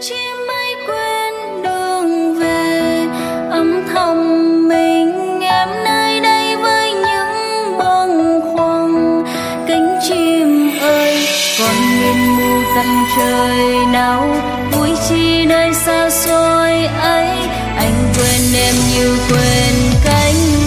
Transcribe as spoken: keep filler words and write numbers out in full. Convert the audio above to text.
chim bay quên đường về, âm thầm mình em nơi đây với những bâng khuâng. Cánh chim ơi còn nghìn mù tận trời nào, vui chi nơi xa xôi ấy. Anh quên em như quên cánh